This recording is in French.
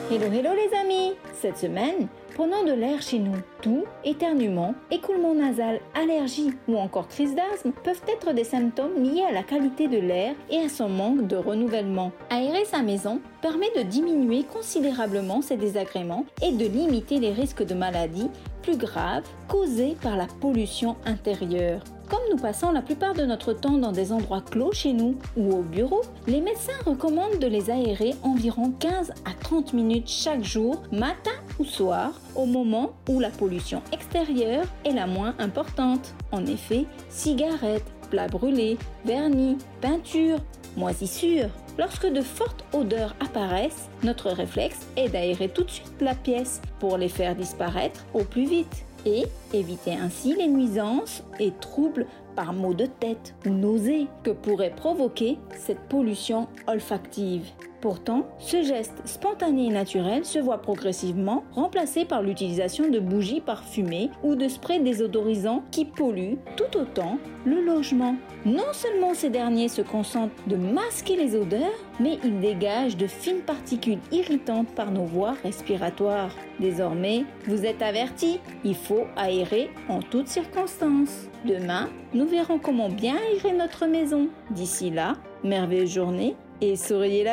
Hello hello les amis! Cette semaine, prenons de l'air chez nous. Toux, éternuement, écoulement nasal, allergie ou encore crise d'asthme peuvent être des symptômes liés à la qualité de l'air et à son manque de renouvellement. Aérer sa maison permet de diminuer considérablement ces désagréments et de limiter les risques de maladies plus graves causés par la pollution intérieure. Comme nous passons la plupart de notre temps dans des endroits clos chez nous ou au bureau, les médecins recommandent de les aérer environ 15 à 30 minutes chaque jour, matin ou soir, au moment où la pollution extérieure est la moins importante. En effet, cigarettes, plats brûlés, vernis, peinture, moisissures. Lorsque de fortes odeurs apparaissent, notre réflexe est d'aérer tout de suite la pièce pour les faire disparaître au plus vite et éviter ainsi les nuisances et troubles par maux de tête ou nausées que pourrait provoquer cette pollution olfactive. Pourtant, ce geste spontané et naturel se voit progressivement remplacé par l'utilisation de bougies parfumées ou de sprays désodorisants qui polluent tout autant le logement. Non seulement ces derniers se concentrent de masquer les odeurs, mais ils dégagent de fines particules irritantes par nos voies respiratoires. Désormais, vous êtes avertis, il faut aérer en toutes circonstances. Demain, nous verrons comment bien aérer notre maison. D'ici là, merveilleuse journée et souriez la